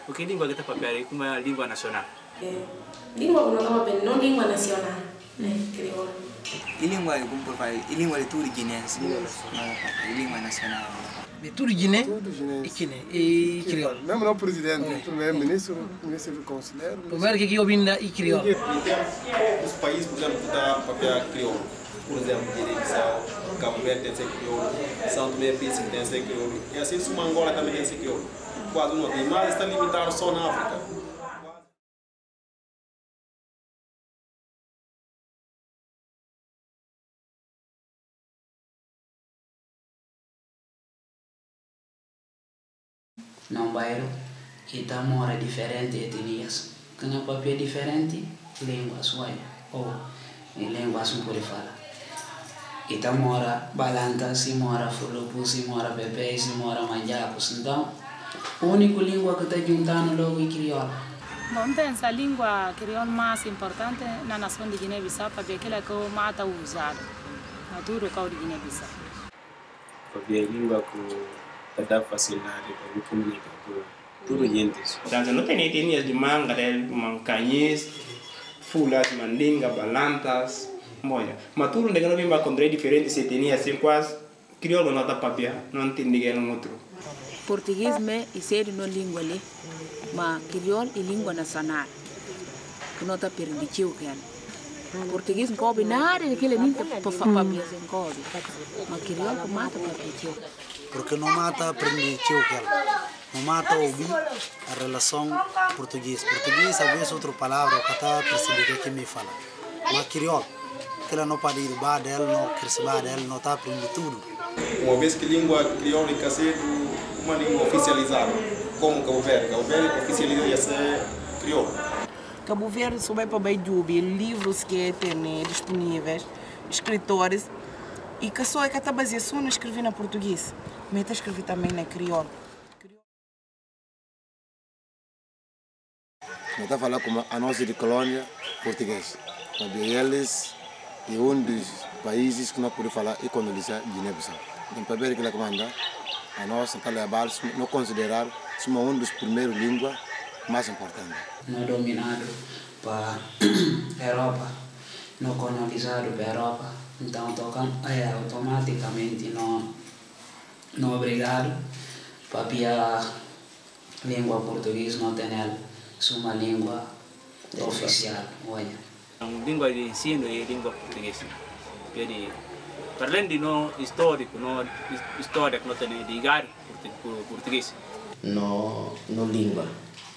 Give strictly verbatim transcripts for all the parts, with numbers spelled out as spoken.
O que língua que está papel como é a língua nacional? É, língua que não está papel, não língua nacional, né? Crioulo. E língua como por falar, e língua de tudo guinense, e língua nacional. De tudo Guiné? Tudo guinense. E Guiné, e crioulo. Mesmo não o presidente, o primeiro-ministro, o ministro do conselheiro. O primeiro que eu vim e crioulo. Os países, por exemplo, que está papel crioulo. Por exemplo, Guiné-Bissau, Cabo Verde tem que ser crioulo, São Tomé e Príncipe tem que ser crioulo. E assim, Suma Angola também tem que ser crioulo. Quase não tem, mas está limitado só na África. Num bairro que está mora diferentes etnias. Quando o papel é diferente, línguas, olha, ou línguas não pode falar. E tá mora balanta, se mora fulupu, se mora pepe, se mora manjapos. Então, a única língua que está juntando logo é crioulo. Bom, penso a língua crioulo mais importante na nação de Guiné-Bissau, porque é aquela que o mata usado. Na tudo que é de Guiné-Bissau. Porque a língua que dá facilidade para comunicar com tudo gente. Portanto, não tem etnias de Mangarel, Mancanhês, Fulas, Mandinga, Balantas, Moia. Mas tudo que não vem para encontrar diferentes etnias, assim quase crioulo não dá papel, não tem ninguém no outro. Português me e ser no língua ali, mas crioulo é língua nacional, que não está permitido que português não cobre nada daquele nem para papel sem cobre, mas crioulo mata permitiu. Porque não mata permitiu que não mata ouvir a relação português. Português às vezes outra palavra que está percebendo que me fala, mas crioulo que ela não pode ir bar dela, não crescer bar dela, não está aprendendo tudo. Uma vez que a língua crioulo é ser uma língua oficializada, como Cabo Verde, Cabo Verde oficializou ia ser crioulo. Cabo Verde só vai para Baidubi, livros que tem disponíveis, escritores, e que só é que está baseado só no escrever na português, mas está escrever também na crioulo. Eu estava falando com a nossa de colônia portuguesa, mas eles é um dos países que não podem falar e colonizar Guiné-Bissau. Então, para ver aquilo que manda, a nossa Calabal não considerar como uma das primeiras línguas mais importantes. Não dominado para a Europa, não colonizado para a Europa, então tocam, é, automaticamente não, não obrigado para a língua portuguesa não tem ela, uma língua oficial, olha. A língua de ensino é a língua portuguesa. Para além de não histórico, não história que não tem ligado português. No, no língua,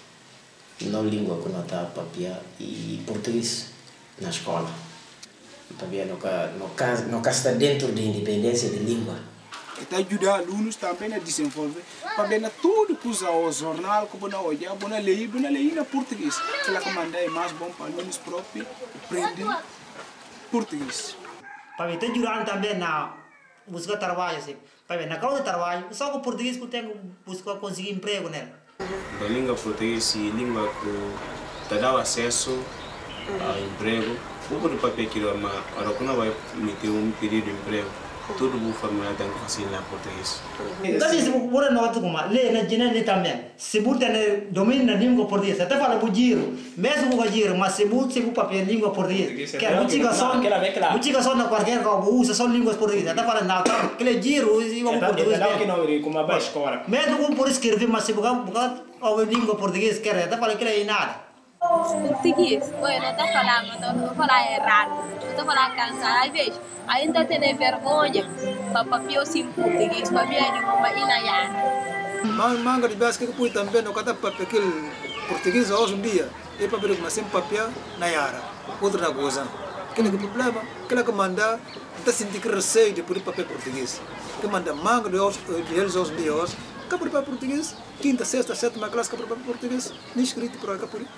no língua que não está papel e português na escola. Papel não está dentro da independência de língua. Está ajudar alunos também a desenvolver, para ver tudo que usa o jornal, que você olhar, você ler, você ler em português. Aquela que manda é mais bom para alunos próprios aprender português. Para ver, está ajudando também na buscar trabalho, assim. Para ver, na causa do trabalho, só o português que tem que buscar conseguir emprego nela. A língua portuguesa é a língua que te dá acesso ao emprego. O que papel que mas agora quando vai meter um pedido de emprego, tudo o formulário tem que fazer em português. Então, se você não tem como ler na Guiné também, se você tem domínio na língua portuguesa, até fala o giro, mesmo o giro, mas se você tem papel língua portuguesa, que é muito só, muito só na qualquer coisa, usa só línguas portuguesas, até fala não, aquele giro e o português. É que não é como a baixa escola. Mesmo por escrever, mas se você a língua portuguesa quer, até fala que é nada. Português, eu não estou falando, não estou falando errado, não estou falando cansado, às vezes ainda tem vergonha para papel sim português, para mim é de uma inaiana. Manga de base que põe também no cada papel português hoje em dia, é papel mas sem papel na yara, outra coisa. Aquele problema, aquela que manda, está sentindo que receio de pôr papel português, que manda manga de eles hoje em dia hoje, que por papel português, quinta, sexta, sétima classe que por papel português, nem escrito por aí por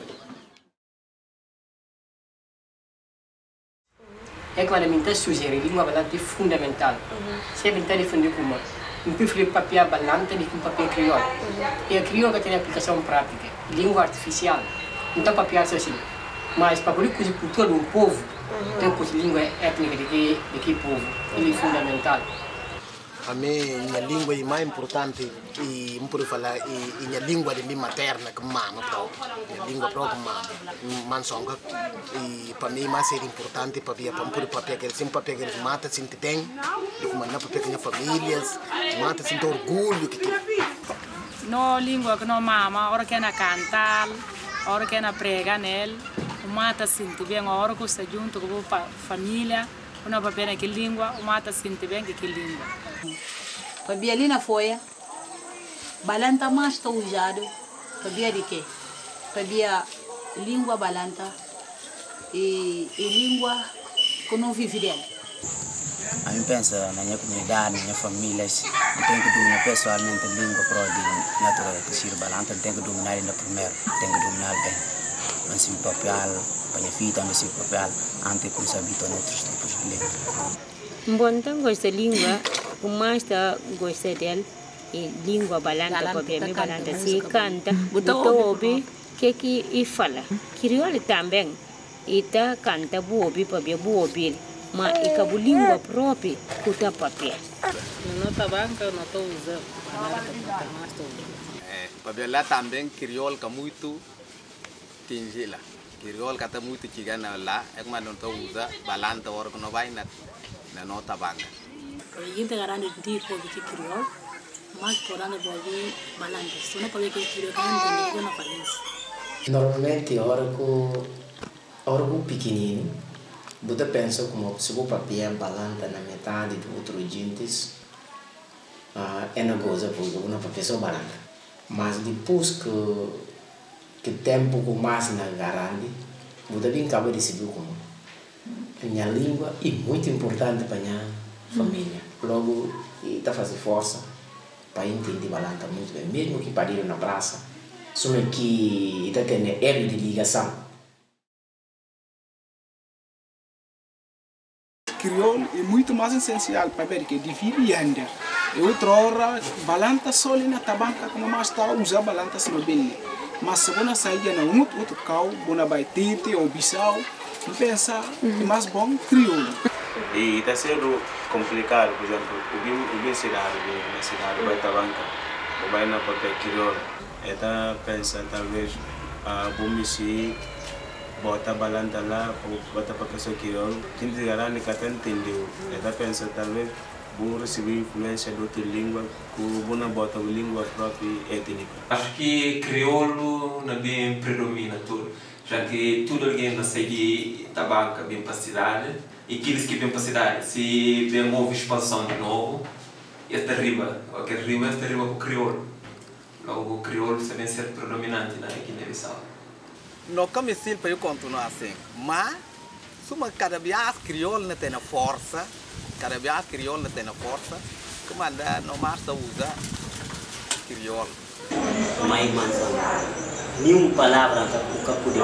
É claramente sugerir língua balante é fundamental. Se a gente defender como um perfil de papel balante de um papel crioulo. E a crioulo que tem aplicação prática, língua artificial. Então papel é assim. Mas para poder conhecer a cultura de um povo, tem que conhecer a língua étnica de que, de que povo. Ele é fundamental. a minha língua é mais importante e não posso falar e minha língua de minha materna que mama própria, minha língua própria mama, mansonga e para mim mais ser importante para via para poder papel que eles sempre papel que eles matam se tem, de como na papel que minha famílias mata sem orgulho que que no língua que não mama, hora que é na cantar, hora que é na prega nele, mata sinto bem, a hora que está junto com a família, não papel naquela língua, mata sinto bem que aquela língua. Para ali na folha, balanta mais está usado, para de quê? Para língua balanta e, e língua que não vive dela. A mim pensa na minha comunidade, na minha família, eu tenho que dominar pessoalmente a língua própria natural, que se balanta, eu tenho que dominar ainda primeiro, tenho que dominar bem. Mas se o papel, para minha filha também se o papel, antes de começar a habitar outros tipos de língua. Bom, então gosto da língua, o mais gosto dela é língua balanta, porque a balanta se canta, então ouve que que e fala. Crioulo também, e tá canta bobi, porque bobi, mas e que a língua própria que tá papel. Não tá banca, não tô usando. É, papel lá também crioulo que muito tingila. Crioulo que tá muito chegando lá, é como não tô usando balanta hora que não vai na na nota banca. A gente garante de por que crioulo, mas por ano bobi balanta. Se não pode que crioulo garante de na país. Normalmente, a hora que a hora que pequenino, você pensa como se o papel balanta na metade de outros dentes, uh, é uma coisa porque uma pessoa balanta. Mas depois que que tempo que mais na garante, você bem acaba de saber como a minha língua é muito importante para a minha família. Logo, está fazendo força para entender balanta muito bem, mesmo que para ir na praça, só que está tendo erro de ligação. Crioulo é muito mais essencial para ver que divide ainda. E outra hora, balanta só ali na tabanca, que não mais está a usar balanta só bem. Mas se você sair na outro outro carro, você vai ter ou bissau, pensa é mais bom crioulo. E está sendo complicado, por exemplo, o bem cidade, na cidade, vai tabanca, vai na papel crioulo. Está pensa talvez a bom se bota balanta lá ou bota para pessoa crioulo, quem te garante que até entendeu. Está pensa talvez vou receber influência de outra língua, que vou na bota a língua própria étnica. Acho que crioulo não bem predomina tudo, já que tudo alguém não segue tabanca bem para a cidade e aqueles que vêm para a cidade, se vem houve expansão de novo, esta riba, aquele riba, esta riba com o crioulo. Logo o crioulo se vem ser predominante na Guiné-Bissau. Não é fácil para eu continuar assim, mas se cada vez crioulo não tem força, cada vez crioulo não tem força, como anda não mais usa crioulo. Mas mansão, nenhuma palavra que podia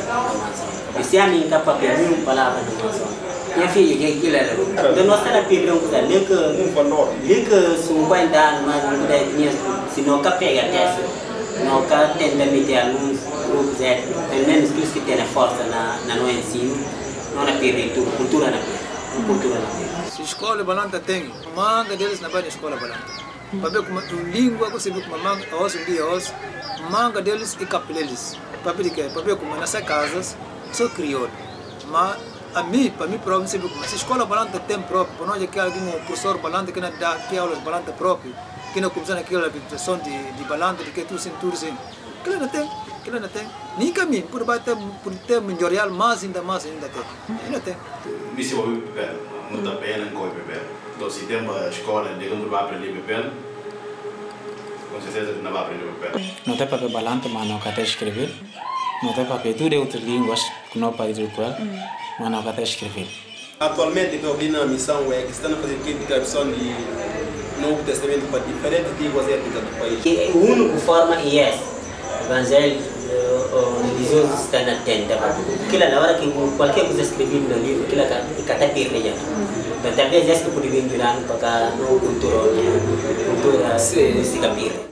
fazer. Se a mim capaz de nenhuma palavra de mansão, minha filha que aquilo era, eu não sei na pira um coisa, nem que nem que cinquenta anos mais um coisa se não capega dessa, não capega tenta meter alguns grupos étnicos, pelo menos aqueles que têm força na na no ensino, não na pira tudo, cultura na pira, cultura na pira. Escola balanta tem, manga deles na banda escola balanta. Para ver como língua que você vê como manga, hoje um dia hoje, manga deles e capeles. Para ver que, para ver como nessas casas só crioulo. Mas a mim, para mim próprio, você vê como se escola balanta tem próprio, para nós aqui alguém um professor balanta que não dá aqui aulas balanta próprio, que não começa naquela habilitação de de balanta de que tudo sem tudo sem. Que não tem, que não tem. Nem caminho, por bater por ter melhorar mais ainda mais ainda tem. Ainda tem. Me se ouve papel, não está bem não coi papel. Então se tem uma escola de onde vai aprender papel, com certeza não vai aprender papel. Não tem papel balanta, mas não quer escrever. Não tem papel, tudo é outras línguas que não pode ir com ela, mas não quer escrever. Atualmente, eu vi na missão é que estão a fazer tradução de Novo Testamento para diferentes línguas étnicas do país. A única forma é essa. Evangelho religioso está na tenda. Aquilo na hora que qualquer coisa escrevida no livro, aquilo é catapirra já. Então talvez essa que poderia virar para a cultura, cultura música pirra.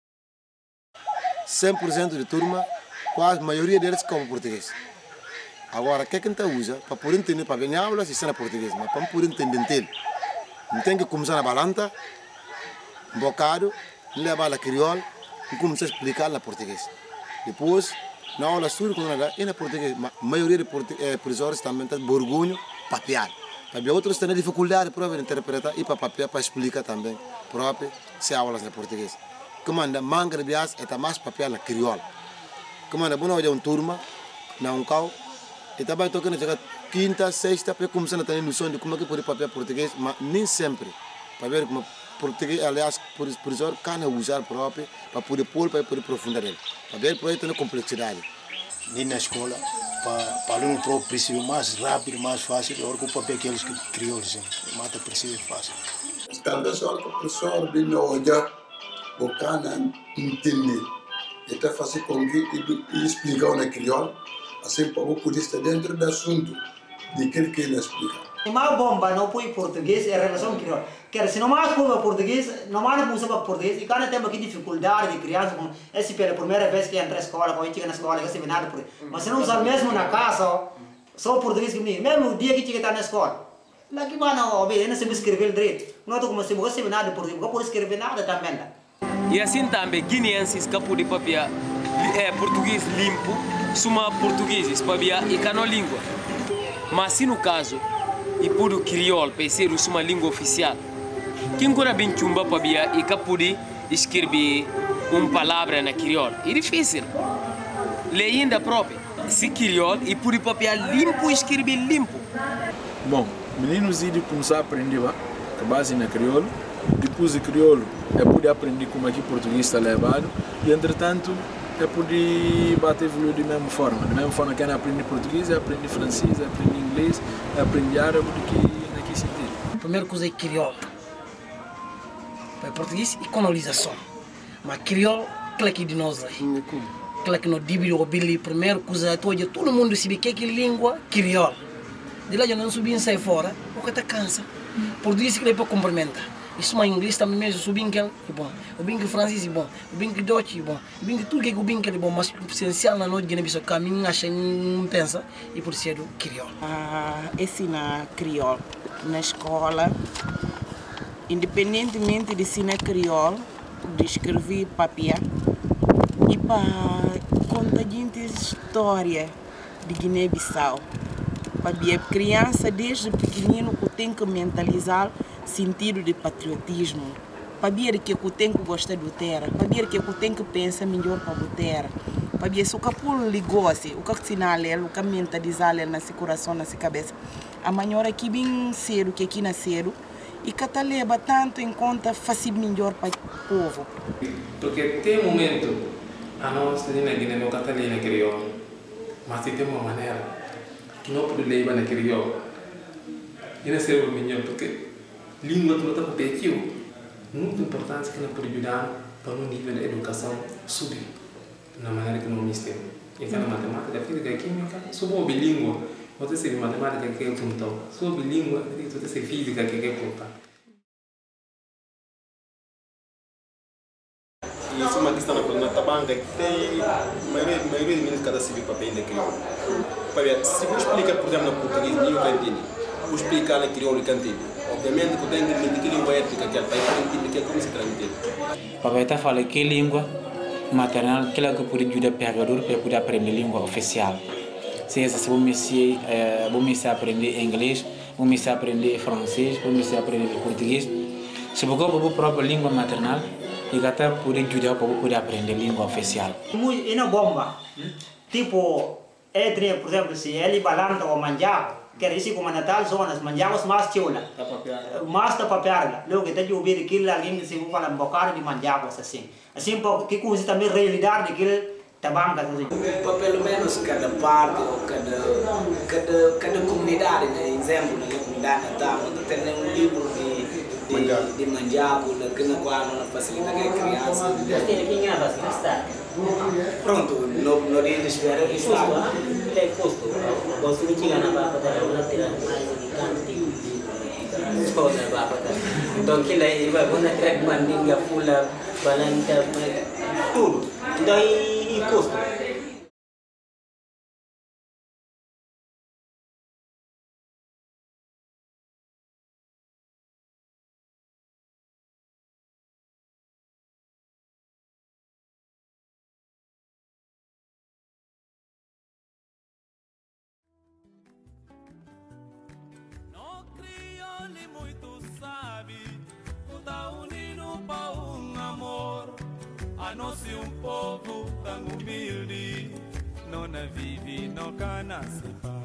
cem por cento de turma, quase a maioria deles como português. Agora, o que é que a gente usa para poder entender, para ganhar aulas e ser português, mas para poder entender, não tem que começar na balanta, um bocado, levar a crioulo e começar a explicar na português. Depois, na aula estudo com ela, e na português, a maioria dos eh, professores também tem vergonha papiar. Para outros têm dificuldade para interpretar e para papiar, para explicar também, próprio, se aulas na português. Como anda, manga de bias é mais papiar na crioulo. Como anda, boa um turma, na um carro, e também estou querendo chegar quinta, sexta, para começar a ter noção de como é que pode papiar português, mas nem sempre, para ver como português, aliás, por professor, can usar próprio, para poder pôr, para poder aprofundar ele. Para ver, para ele ter complexidade. Nem na escola, para aluno próprio precisa mais rápido, mais fácil, agora com o papel que eles criou, assim, mata precisa fácil. Talvez o professor vem olhar, o cana entender, e até fazer com que explicar na crioulo, assim para o poder estar dentro do assunto de aquilo que ele explica. Uma bomba não põe português é relação crioulo. Quer se não mais põe português, não mais não usa português e cada tem aqui dificuldade de criança com esse pela primeira vez que entra na escola, quando chega na escola, que se vê nada por aí. Mas se não usa mesmo na casa, só português que me mesmo o dia que chega na escola. Lá que vai não ouvir, não se escrever direito. Não tô como se você vê nada português, não pode escrever nada também. E assim também guineenses que podem papiar é português limpo, suma portugueses papiar e cano língua. Mas se no caso e por o crioulo para ser uma língua oficial, quem cura bem chumba papiar e que pode escrever uma palavra na crioulo é difícil. Leinda própria, se crioulo e por papiar limpo escrever limpo. Bom, meninos iam começar a aprender a base na crioulo. Depois de crioulo, eu pude aprender como aqui português está levado e, entretanto, eu pude bater evoluir da mesma forma. Da mesma forma que eu aprendi português, eu aprendi francês, eu aprendi inglês, eu aprendi árabe, que naquele sentido. A primeira coisa é crioulo. Para português e colonização. Mas crioulo, aquilo que de nós aí. Aquilo que nós dividimos o bili, primeira coisa, todo mundo sabe que é que língua crioulo. De lá eu não subi e sair fora, porque está cansa. Português que é para cumprimentar. Isso mas inglês também mesmo, o bem que é bom, o bem que francês é bom, o bem que Dutch é bom, o bem que tudo que é o bem que é bom, mas o essencial na noite Guiné-Bissau caminho acha não pensa e por ser o crioulo. Ah, ensinar crioulo na escola, independentemente de ensinar crioulo, de escrever papel e para contar gente história de Guiné-Bissau. Para a criança desde pequenino que tem que mentalizar sentido de patriotismo, para ver que eu tenho que gostar do terra, para ver que eu tenho que pensar melhor para o terra, para ver se o que por ligou-se, o que ensinar ele, o que mentalizar ele na seu coração, na sua cabeça. Amanhã aqui bem cedo, que aqui nasceram, e que está leva tanto em conta fazer melhor para o povo. Porque tem um momento, a nós na Guiné não está na crioulo, mas tem uma maneira que não pode levar na crioulo. E não serve melhor porque língua que não está competitiva, muito importante que não pode ajudar para um nível de educação subir, na maneira que não mistura. E cada matemática, física, química, sou bilíngue, você sabe matemática que é o fundão, sou bilíngue, você sabe física que é o fundão. E isso é uma questão na tabanca que tem a maioria dos meninos cada civil para aprender crioulo. Se eu explicar, por exemplo, na português, ninguém vai entender. Vou explicar na crioulo e cantilho. Obviamente que eu tenho que entender que língua étnica que é para entender que é como se transmite. Para está falando que língua maternal, que é que pode ajudar o pegador para poder aprender língua oficial. Se se você aprender inglês, você aprender francês, você aprender português, se você for a própria língua maternal, e até poder ajudar para poder aprender língua oficial. E na bomba, tipo, entre, por exemplo, se ele balanta ou manjado, que era isso como Natal, são as manjavas mais chula, mais da papiarga. Logo que está de ouvir aquilo, alguém se fala um bocado de manjavas assim. Assim, que coisa também realidade daquele tabanca. Pelo menos cada parte ou cada, cada, cada comunidade, né? Exemplo, na comunidade Natal, onde tem um livro de de, de manjabo, que na qual não facilita que a criança. Pronto, no, no dia de espera que está. É custo. Você me tira na barra da outra tira mais de canto. Só na barra da. Então que lá ele vai quando traga mandinga fula, balanta, tudo. Então e custo. a nós um povo tão humilde, não vive, não cana se